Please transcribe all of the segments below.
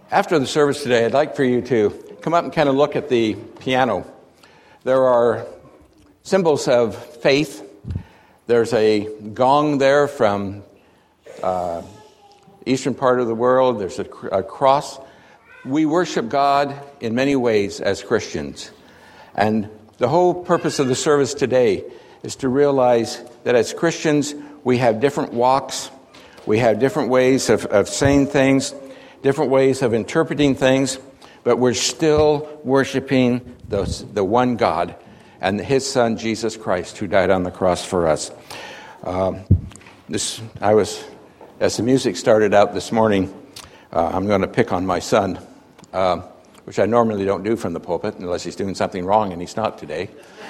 After the service today, I'd like for you to come up and kind of look at the piano. There are symbols of faith. There's a gong there from eastern part of the world. There's a cross. We worship God in many ways as Christians. And the whole purpose of the service today is to realize that as Christians, we have different walks. We have different ways of saying things, different ways of interpreting things, but we're still worshiping the one God and His Son, Jesus Christ, who died on the cross for us. As the music started out this morning, I'm going to pick on my son, which I normally don't do from the pulpit, unless he's doing something wrong, and he's not today.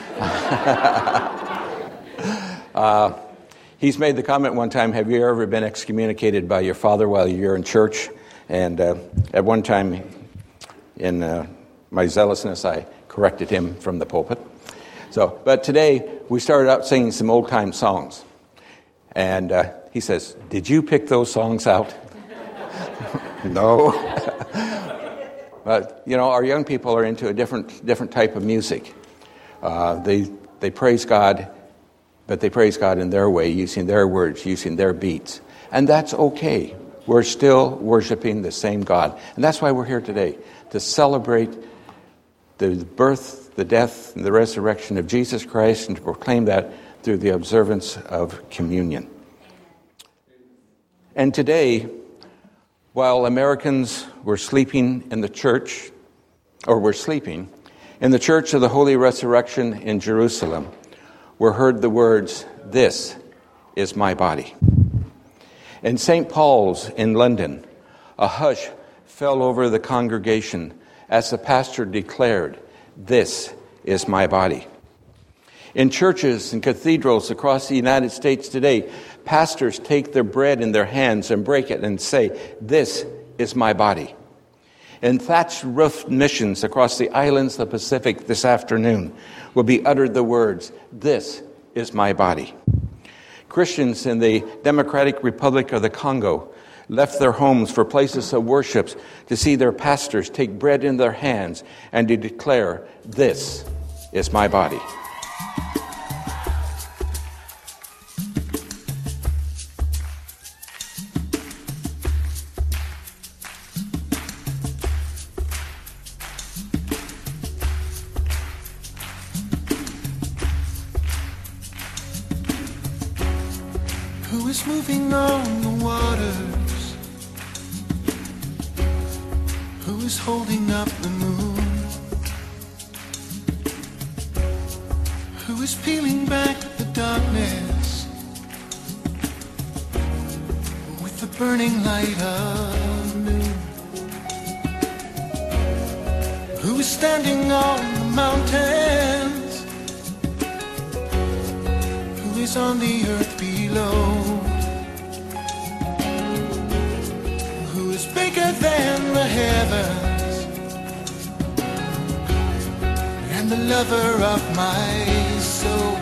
He's made the comment one time, have you ever been excommunicated by your father while you're in church? And at one time, in my zealousness, I corrected him from the pulpit. But today, we started out singing some old-time songs. And he says, did you pick those songs out? No. But, our young people are into a different type of music. They praise God, but they praise God in their way, using their words, using their beats. And that's okay. We're still worshiping the same God. And that's why we're here today, to celebrate the birth, the death, and the resurrection of Jesus Christ, and to proclaim that through the observance of communion. And today, while Americans were sleeping in the church, of the Holy Resurrection in Jerusalem, were heard the words, "This is my body." In St. Paul's in London, a hush fell over the congregation as the pastor declared, "This is my body." In churches and cathedrals across the United States today, pastors take their bread in their hands and break it and say, "This is my body." In thatched roof missions across the islands of the Pacific this afternoon will be uttered the words, "This is my body." Christians in the Democratic Republic of the Congo left their homes for places of worship to see their pastors take bread in their hands and to declare, "This is my body." Who is moving on the waters? Who is holding up the moon? Who is peeling back the darkness with the burning light of noon? Who is standing on the mountains? Who is on the earth below? Who is bigger than the heavens and the lover of my soul?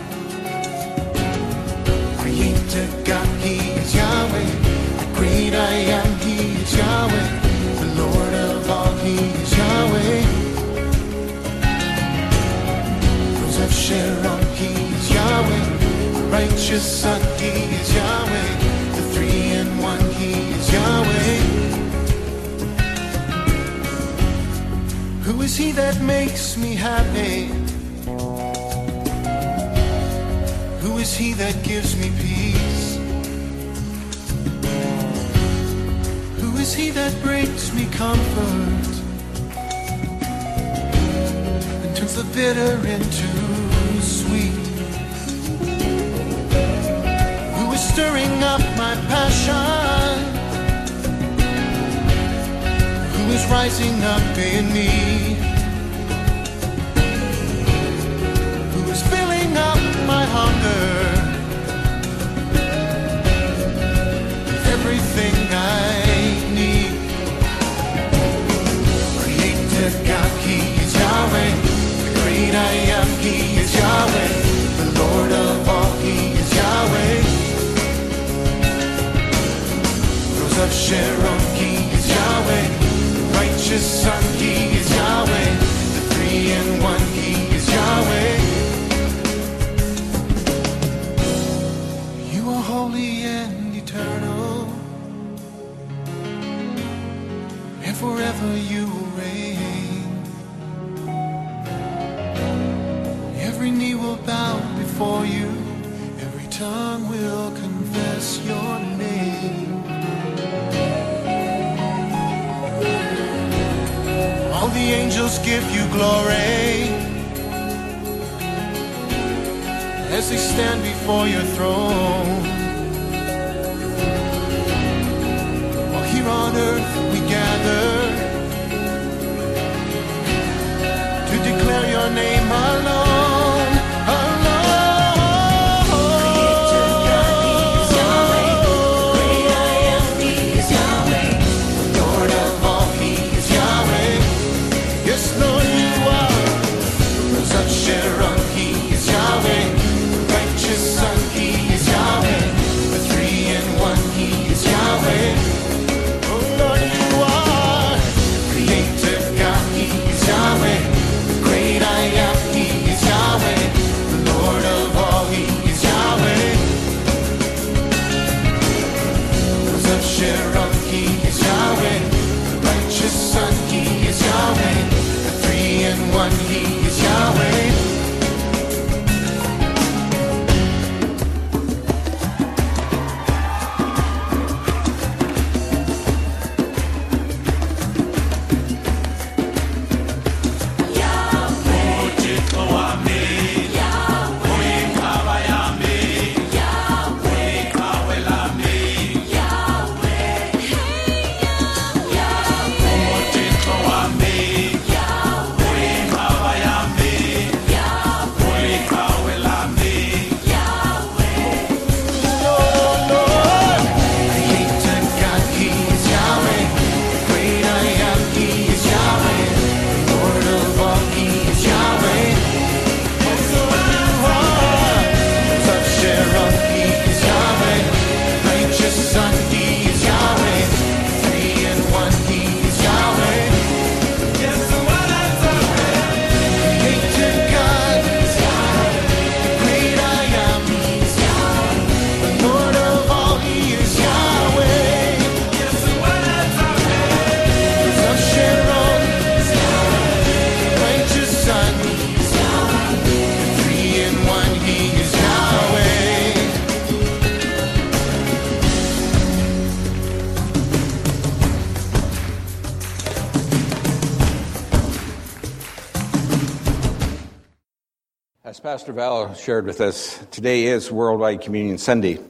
Creator God, He is Yahweh. The great I am, He is Yahweh. The Lord of all, He is Yahweh. Rose of Sharon, He is Yahweh. Righteous Son, He is Yahweh. The three-in-one, He is Yahweh. Who is He that makes me happy? Who is He that gives me peace? Who is He that brings me comfort and turns the bitter into sweet? Stirring up my passion, who is rising up in me, who is filling up my hunger with everything I need. Creator God, He is Yahweh. The great I am, He is Yahweh. The Lord of all, He is Yahweh. Of Sharon, He is Yahweh. Right righteous Son, He is Yahweh. The three-in-one, He is Yahweh. You are holy and eternal, and forever you will reign. Every knee will bow before you, every tongue will confess your name. All the angels give you glory as they stand before your throne. While here on earth we gather to declare your name alone. As Pastor Val shared with us, today is Worldwide Communion Sunday,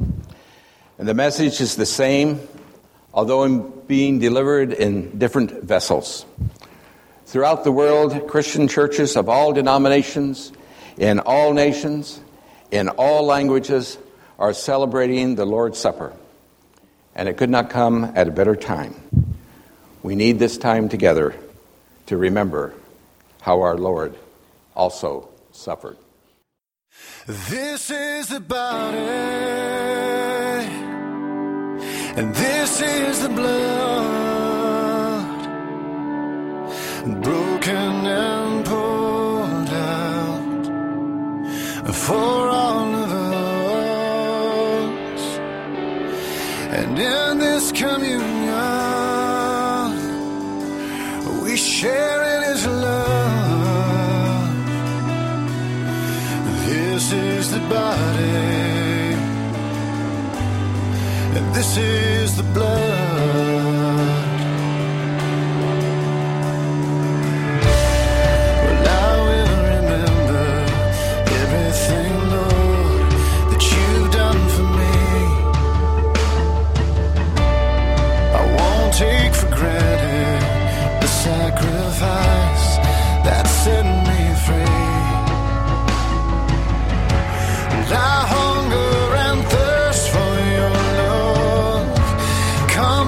and the message is the same, although being delivered in different vessels. Throughout the world, Christian churches of all denominations, in all nations, in all languages, are celebrating the Lord's Supper, and it could not come at a better time. We need this time together to remember how our Lord also suffered. This is the body, and this is the blood, broken and poured out for all of us. And in this communion, we share in His love. This is the body, and this is the blood. Well, I will remember everything, Lord, that you've done for me. I won't take for granted the sacrifice that set me free. I hunger and thirst for your love. Come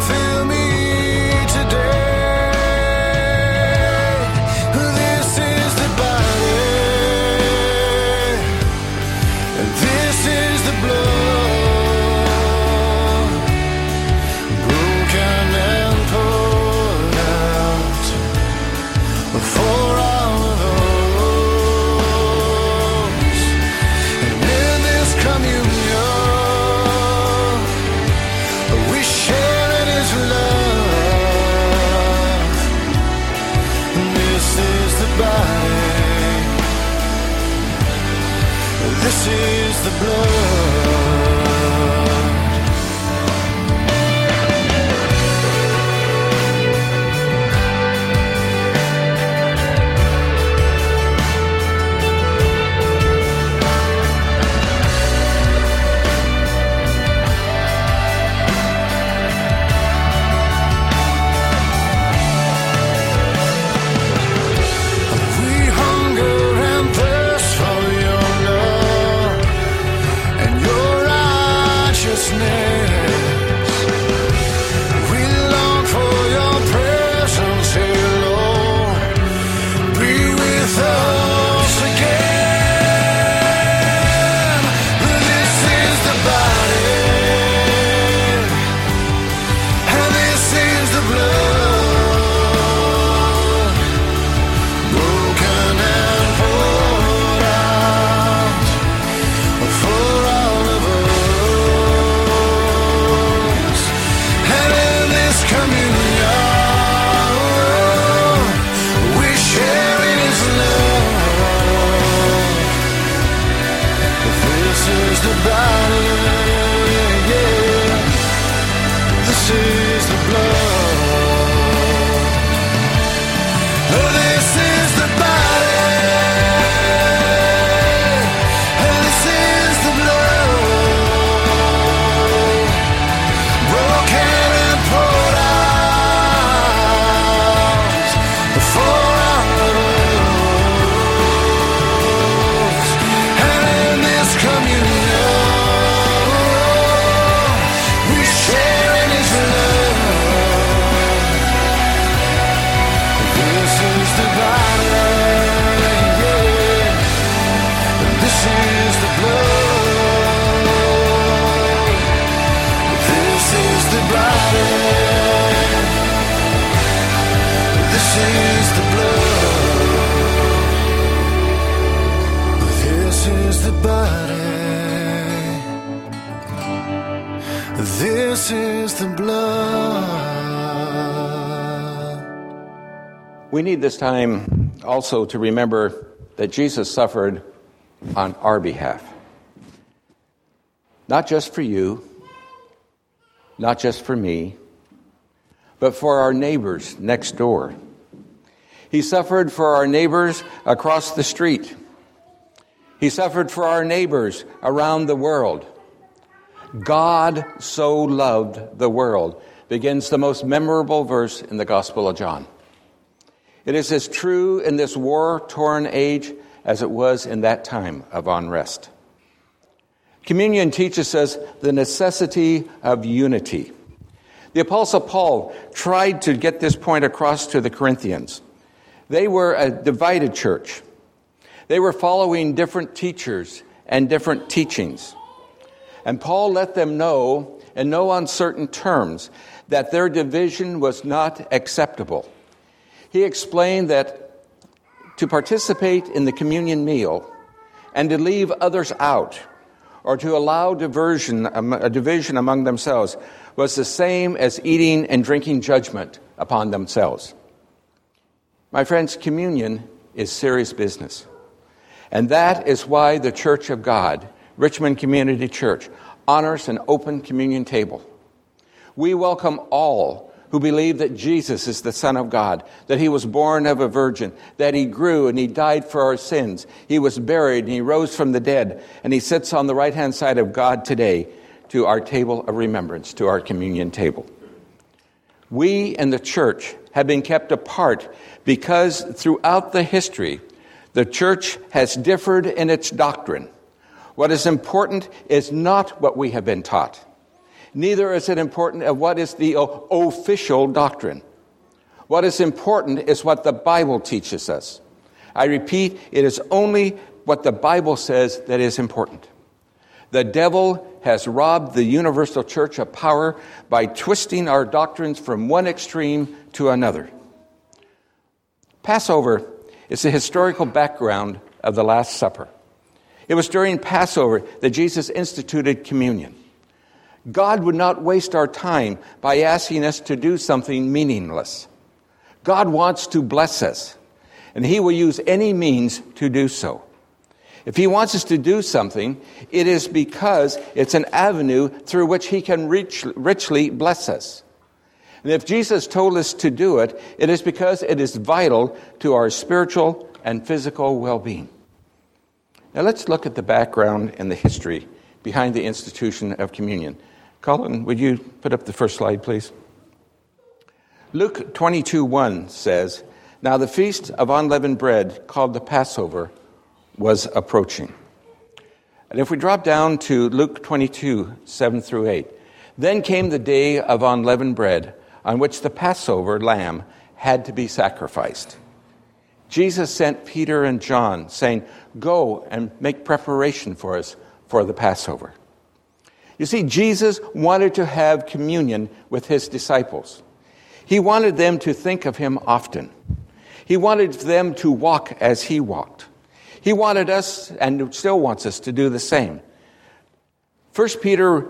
for all of those. And in this communion, we share in His love. This is the body. This is the blood. This is the blood. We need this time also to remember that Jesus suffered on our behalf. Not just for you, not just for me, but for our neighbors next door. He suffered for our neighbors across the street. He suffered for our neighbors around the world. God so loved the world begins the most memorable verse in the Gospel of John. It is as true in this war-torn age as it was in that time of unrest. Communion teaches us the necessity of unity. The Apostle Paul tried to get this point across to the Corinthians. They were a divided church. They were following different teachers and different teachings. And Paul let them know, in no uncertain terms, that their division was not acceptable. He explained that to participate in the communion meal and to leave others out, or to allow a division among themselves, was the same as eating and drinking judgment upon themselves. My friends, communion is serious business. And that is why the Church of God, Richmond Community Church, honors an open communion table. We welcome all who believe that Jesus is the Son of God, that He was born of a virgin, that He grew and He died for our sins. He was buried and He rose from the dead, and He sits on the right-hand side of God today to our table of remembrance, to our communion table. We in the church have been kept apart because throughout the history, the church has differed in its doctrine. What is important is not what we have been taught. Neither is it important of what is the official doctrine. What is important is what the Bible teaches us. I repeat, it is only what the Bible says that is important. The devil has robbed the universal church of power by twisting our doctrines from one extreme to another. Passover is the historical background of the Last Supper. It was during Passover that Jesus instituted communion. God would not waste our time by asking us to do something meaningless. God wants to bless us, and He will use any means to do so. If He wants us to do something, it is because it's an avenue through which He can richly bless us. And if Jesus told us to do it, it is because it is vital to our spiritual and physical well-being. Now let's look at the background and the history behind the institution of communion. Colin, would you put up the first slide, please? Luke 22:1 says, "Now the feast of unleavened bread, called the Passover, was approaching." And if we drop down to Luke 22:7-8, "Then came the day of unleavened bread, on which the Passover lamb had to be sacrificed. Jesus sent Peter and John, saying, 'Go and make preparation for us for the Passover.'" You see, Jesus wanted to have communion with His disciples. He wanted them to think of Him often. He wanted them to walk as He walked. He wanted us, and still wants us, to do the same. 1 Peter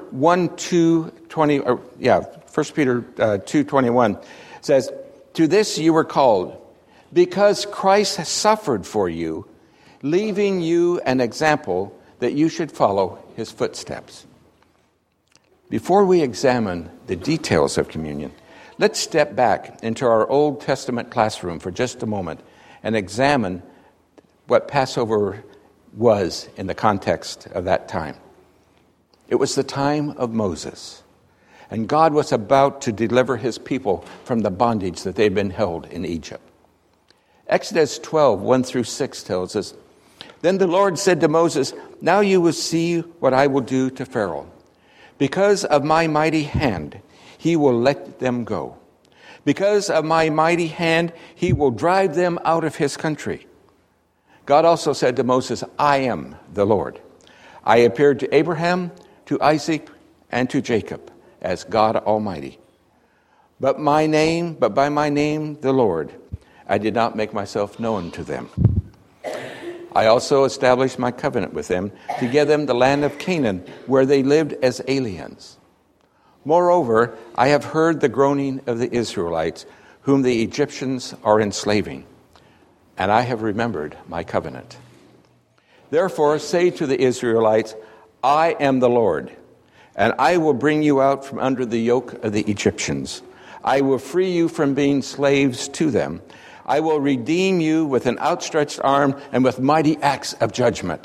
2:21 says, "To this you were called, because Christ suffered for you, leaving you an example that you should follow His footsteps." Before we examine the details of communion, let's step back into our Old Testament classroom for just a moment and examine what Passover was in the context of that time. It was the time of Moses, and God was about to deliver His people from the bondage that they'd been held in Egypt. Exodus 12:1-6 tells us, "Then the Lord said to Moses, 'Now you will see what I will do to Pharaoh. Because of my mighty hand, he will let them go. Because of my mighty hand, he will drive them out of his country.' God also said to Moses, 'I am the Lord. I appeared to Abraham, to Isaac, and to Jacob as God Almighty. But by my name, the Lord, I did not make myself known to them. I also established my covenant with them to give them the land of Canaan, where they lived as aliens. Moreover, I have heard the groaning of the Israelites, whom the Egyptians are enslaving, and I have remembered my covenant. Therefore say to the Israelites, I am the Lord, and I will bring you out from under the yoke of the Egyptians. I will free you from being slaves to them. I will redeem you with an outstretched arm and with mighty acts of judgment."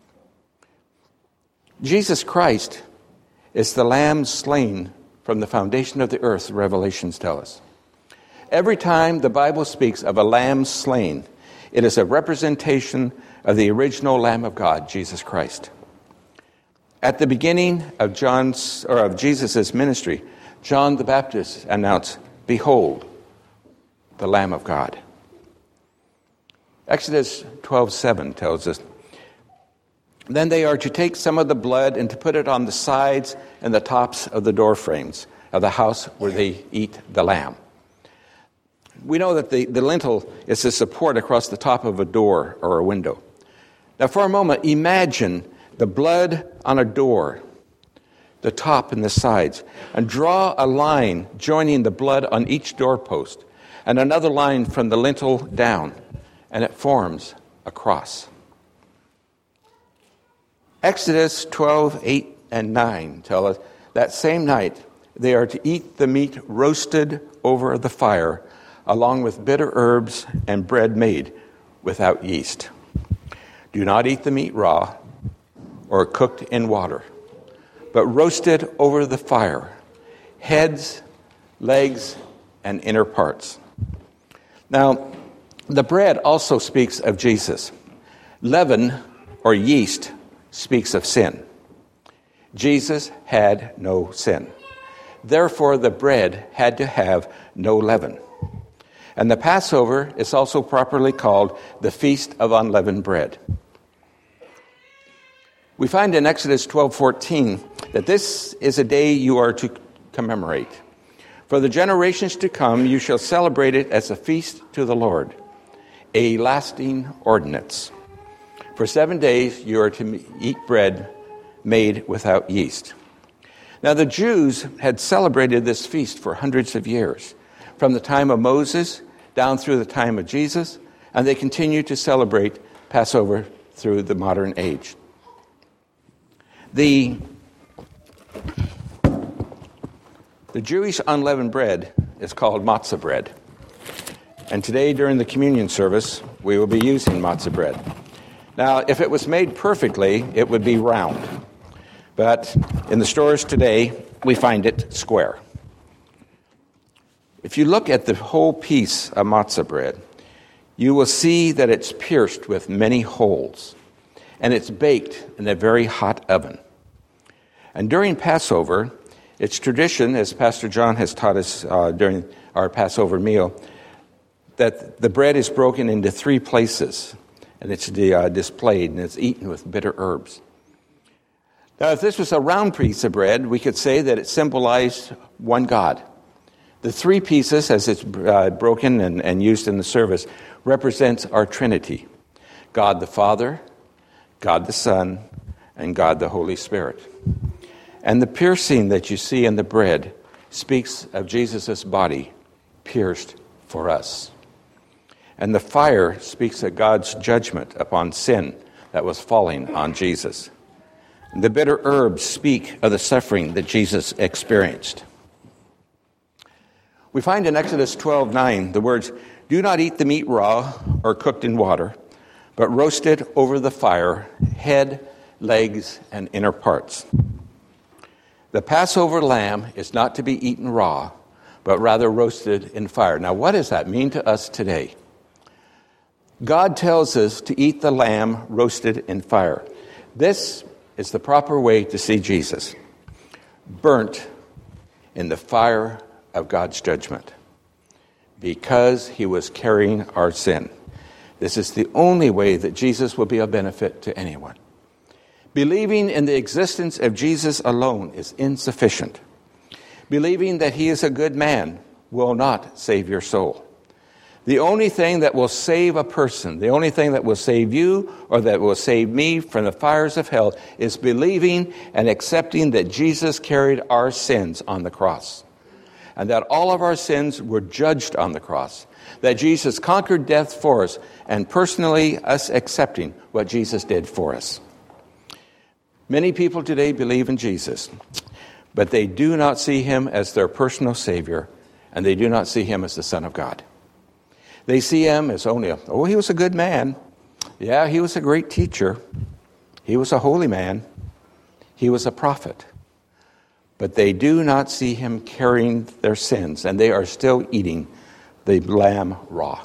Jesus Christ is the Lamb slain from the foundation of the earth, Revelations tell us. Every time the Bible speaks of a lamb slain, it is a representation of the original Lamb of God, Jesus Christ. At the beginning of Jesus' ministry, John the Baptist announced, "Behold, the Lamb of God." Exodus 12:7 tells us, "Then they are to take some of the blood and to put it on the sides and the tops of the door frames of the house where they eat the lamb." We know that the lintel is the support across the top of a door or a window. Now for a moment, imagine the blood on a door, the top and the sides, and draw a line joining the blood on each doorpost and another line from the lintel down, and it forms a cross. Exodus 12:8-9 tell us that same night they are to eat the meat roasted over the fire, along with bitter herbs and bread made without yeast. Do not eat the meat raw or cooked in water, but roasted over the fire, heads, legs, and inner parts. Now, the bread also speaks of Jesus. Leaven, or yeast, speaks of sin. Jesus had no sin. Therefore, the bread had to have no leaven. And the Passover is also properly called the Feast of Unleavened Bread. We find in Exodus 12:14 that this is a day you are to commemorate. For the generations to come, you shall celebrate it as a feast to the Lord. a lasting ordinance. For 7 days you are to eat bread made without yeast. Now the Jews had celebrated this feast for hundreds of years, from the time of Moses down through the time of Jesus, and they continue to celebrate Passover through the modern age. The Jewish unleavened bread is called matzah bread. And today during the communion service, we will be using matzah bread. Now, if it was made perfectly, it would be round. But in the stores today, we find it square. If you look at the whole piece of matzah bread, you will see that it's pierced with many holes, and it's baked in a very hot oven. And during Passover, it's tradition, as Pastor John has taught us during our Passover meal, that the bread is broken into 3 places, and it's displayed, and it's eaten with bitter herbs. Now, if this was a round piece of bread, we could say that it symbolized one God. The 3 pieces, as it's broken and used in the service, represents our Trinity: God the Father, God the Son, and God the Holy Spirit. And the piercing that you see in the bread speaks of Jesus' body pierced for us. And the fire speaks of God's judgment upon sin that was falling on Jesus. And the bitter herbs speak of the suffering that Jesus experienced. We find in Exodus 12:9 the words, "Do not eat the meat raw or cooked in water, but roast it over the fire, head, legs, and inner parts." The Passover lamb is not to be eaten raw, but rather roasted in fire. Now, what does that mean to us today? God tells us to eat the lamb roasted in fire. This is the proper way to see Jesus, burnt in the fire of God's judgment, because he was carrying our sin. This is the only way that Jesus will be a benefit to anyone. Believing in the existence of Jesus alone is insufficient. Believing that he is a good man will not save your soul. The only thing that will save a person, the only thing that will save you or that will save me from the fires of hell, is believing and accepting that Jesus carried our sins on the cross, and that all of our sins were judged on the cross, that Jesus conquered death for us, and personally us accepting what Jesus did for us. Many people today believe in Jesus, but they do not see him as their personal Savior, and they do not see him as the Son of God. They see him as only he was a good man. Yeah, he was a great teacher. He was a holy man. He was a prophet. But they do not see him carrying their sins, and they are still eating the lamb raw.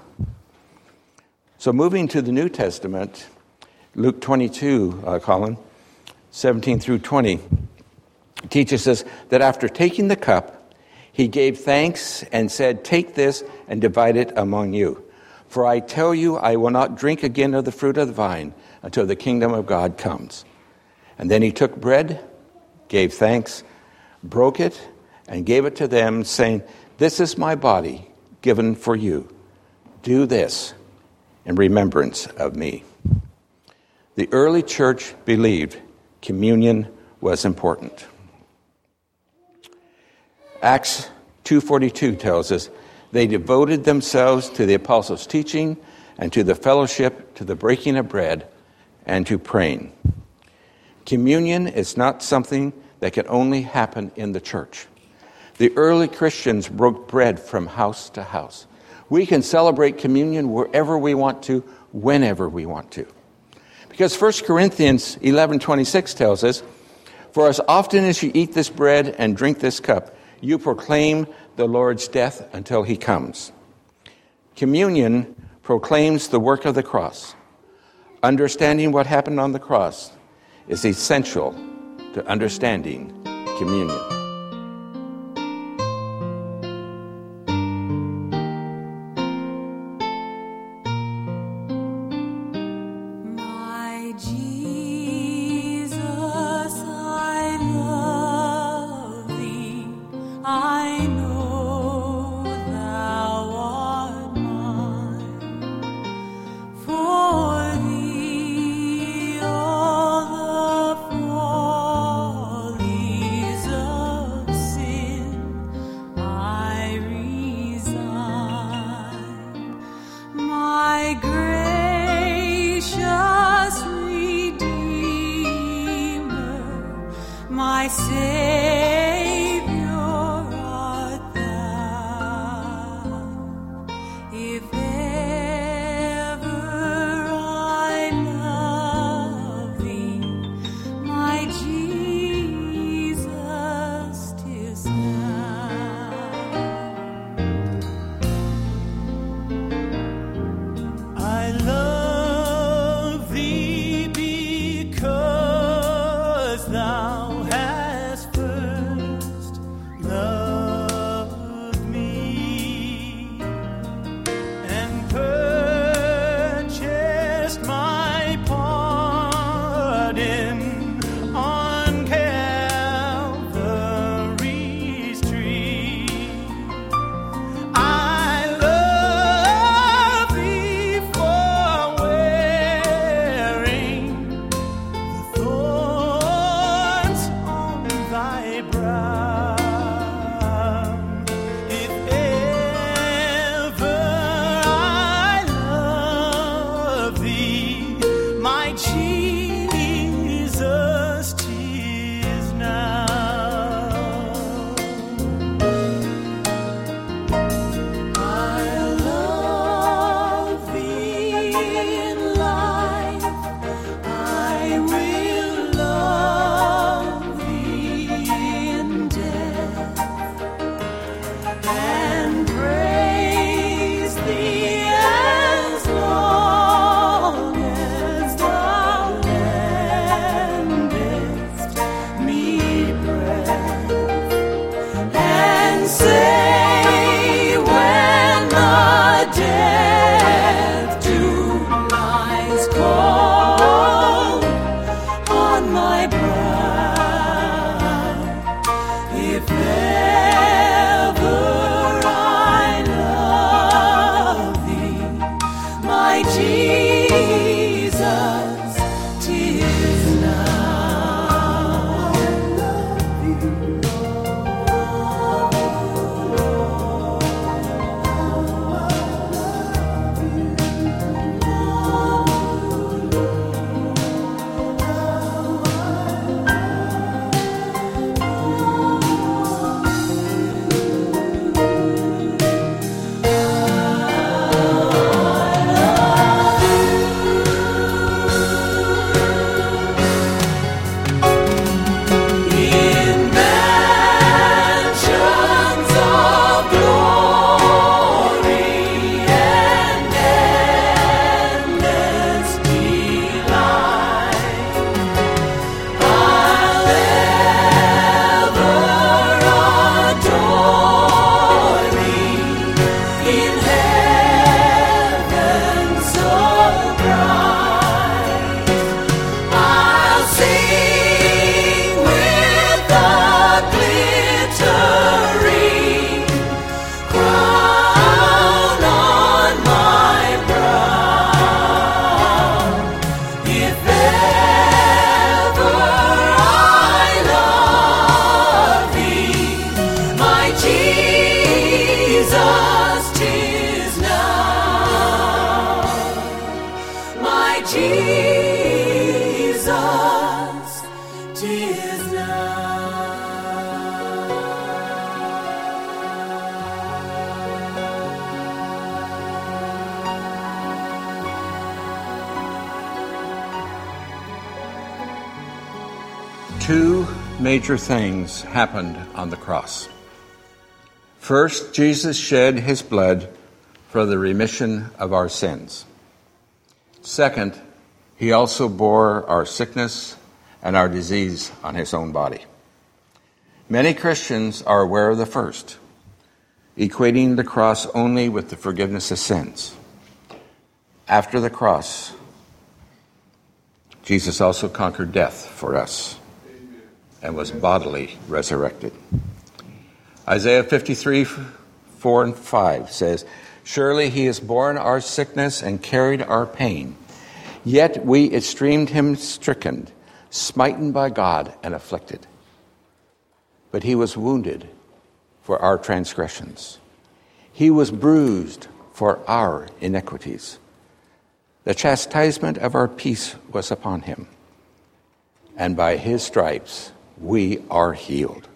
So moving to the New Testament, Luke 22, Colin, 17 through 20, teaches us that after taking the cup, he gave thanks and said, "Take this and divide it among you. For I tell you, I will not drink again of the fruit of the vine until the kingdom of God comes." And then he took bread, gave thanks, broke it, and gave it to them, saying, "This is my body given for you. Do this in remembrance of me." The early church believed communion was important. Acts 2:42 tells us, "They devoted themselves to the apostles' teaching and to the fellowship, to the breaking of bread, and to praying." Communion is not something that can only happen in the church. The early Christians broke bread from house to house. We can celebrate communion wherever we want to, whenever we want to. Because 1 Corinthians 11:26 tells us, "For as often as you eat this bread and drink this cup, you proclaim the Lord's death until he comes." Communion proclaims the work of the cross. Understanding what happened on the cross is essential to understanding communion. I know thou art mine. Jesus, 'tis now. Two major things happened on the cross. First, Jesus shed his blood for the remission of our sins. Second, he also bore our sickness and our disease on his own body. Many Christians are aware of the first, equating the cross only with the forgiveness of sins. After the cross, Jesus also conquered death for us and was bodily resurrected. Isaiah 53, 4 and 5 says, "Surely he has borne our sickness and carried our pain. Yet we esteemed him stricken, smitten by God, and afflicted. But he was wounded for our transgressions. He was bruised for our iniquities. The chastisement of our peace was upon him, and by his stripes we are healed."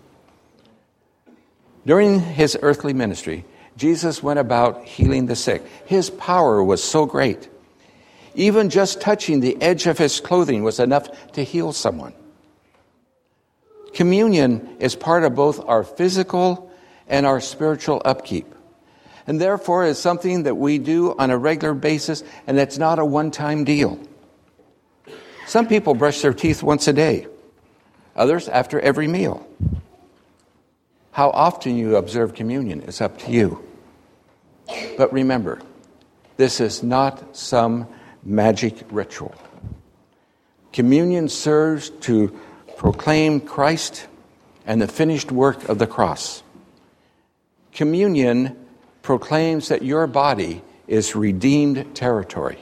During his earthly ministry, Jesus went about healing the sick. His power was so great. Even just touching the edge of his clothing was enough to heal someone. Communion is part of both our physical and our spiritual upkeep, and therefore is something that we do on a regular basis, and it's not a one-time deal. Some people brush their teeth once a day, others after every meal. How often you observe communion is up to you. But remember, this is not some magic ritual. Communion serves to proclaim Christ and the finished work of the cross. Communion proclaims that your body is redeemed territory.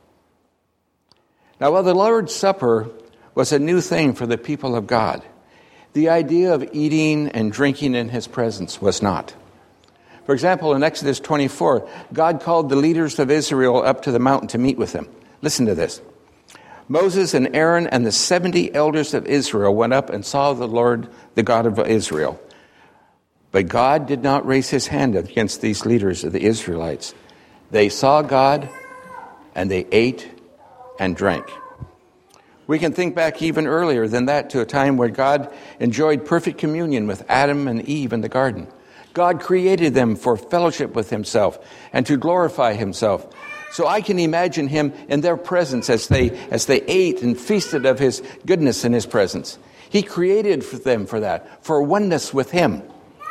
Now, while the Lord's Supper was a new thing for the people of God, the idea of eating and drinking in his presence was not. For example, in Exodus 24, God called the leaders of Israel up to the mountain to meet with him. Listen to this. Moses and Aaron and the 70 elders of Israel went up and saw the Lord, the God of Israel. But God did not raise his hand against these leaders of the Israelites. They saw God, and they ate and drank. We can think back even earlier than that to a time where God enjoyed perfect communion with Adam and Eve in the garden. God created them for fellowship with himself and to glorify himself. So I can imagine him in their presence as they ate and feasted of his goodness in his presence. He created them for that, for oneness with him.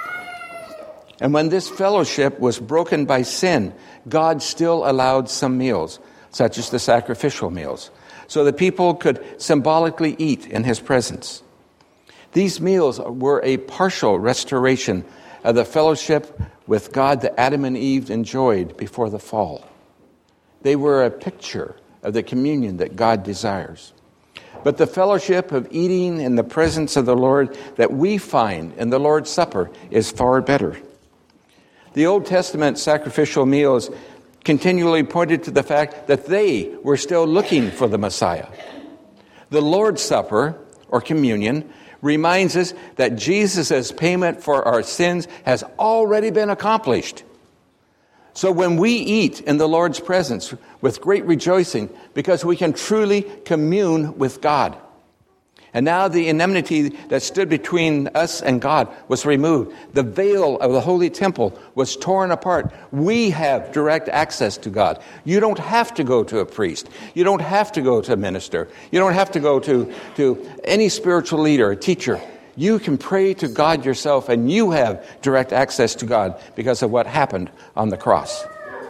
And when this fellowship was broken by sin, God still allowed some meals, such as the sacrificial meals, so that people could symbolically eat in his presence. These meals were a partial restoration of the fellowship with God that Adam and Eve enjoyed before the fall. They were a picture of the communion that God desires. But the fellowship of eating in the presence of the Lord that we find in the Lord's Supper is far better. The Old Testament sacrificial meals continually pointed to the fact that they were still looking for the Messiah. The Lord's Supper, or communion, reminds us that Jesus' payment for our sins has already been accomplished. So when we eat in the Lord's presence with great rejoicing, because we can truly commune with God. And now the enmity that stood between us and God was removed. The veil of the holy temple was torn apart. We have direct access to God. You don't have to go to a priest. You don't have to go to a minister. You don't have to go to any spiritual leader, a teacher. You can pray to God yourself, and you have direct access to God because of what happened on the cross.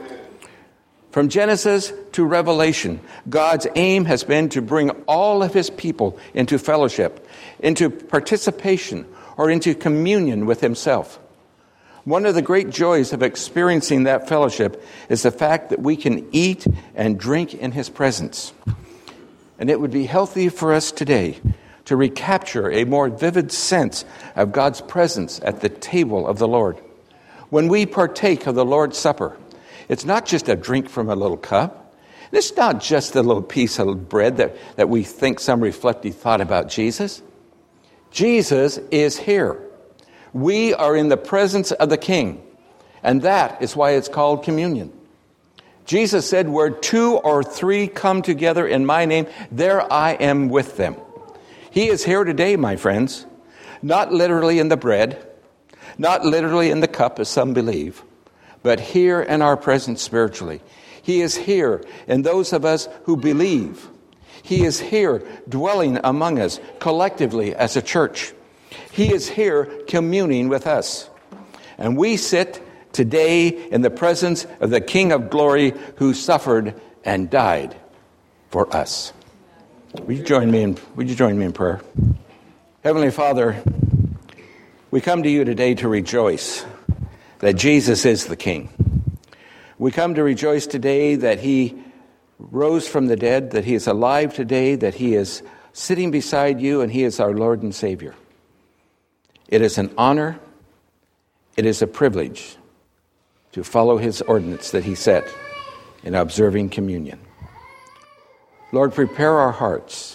From Genesis to Revelation, God's aim has been to bring all of his people into fellowship, into participation, or into communion with himself. One of the great joys of experiencing that fellowship is the fact that we can eat and drink in his presence. And it would be healthy for us today to recapture a more vivid sense of God's presence at the table of the Lord. When we partake of the Lord's Supper, it's not just a drink from a little cup. This is not just a little piece of bread that we think some reflective thought about Jesus. Jesus is here. We are in the presence of the King. And that is why it's called communion. Jesus said, where 2 or 3 come together in my name, there I am with them. He is here today, my friends. Not literally in the bread, not literally in the cup, as some believe, but here in our presence spiritually. He is here in those of us who believe. He is here dwelling among us collectively as a church. He is here communing with us. And we sit today in the presence of the King of Glory who suffered and died for us. Would you join me in prayer? Heavenly Father, we come to you today to rejoice that Jesus is the King. We come to rejoice today that he rose from the dead, that he is alive today, that he is sitting beside you, and he is our Lord and Savior. It is an honor, it is a privilege to follow his ordinance that he set in observing communion. Lord, prepare our hearts.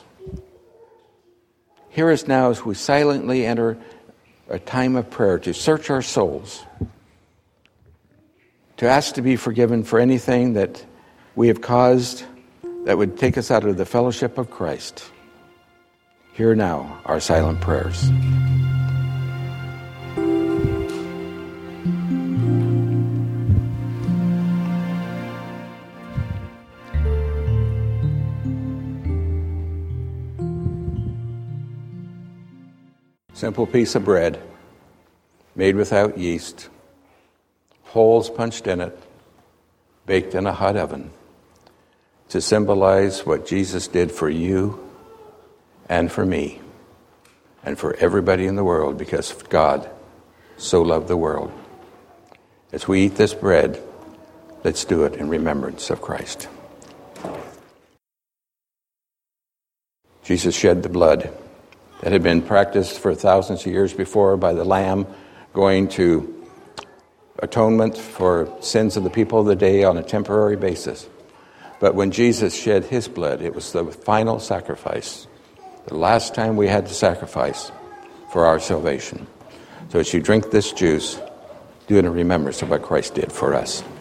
Hear us now as we silently enter a time of prayer to search our souls, to ask to be forgiven for anything that we have caused that would take us out of the fellowship of Christ. Hear now our silent prayers. Simple piece of bread, made without yeast, holes punched in it, baked in a hot oven, to symbolize what Jesus did for you and for me and for everybody in the world, because God so loved the world. As we eat this bread, let's do it in remembrance of Christ. Jesus shed the blood that had been practiced for thousands of years before by the Lamb, going to atonement for sins of the people of the day on a temporary basis. But when Jesus shed his blood, it was the final sacrifice, the last time we had to sacrifice for our salvation. So as you drink this juice, do it in remembrance of what Christ did for us.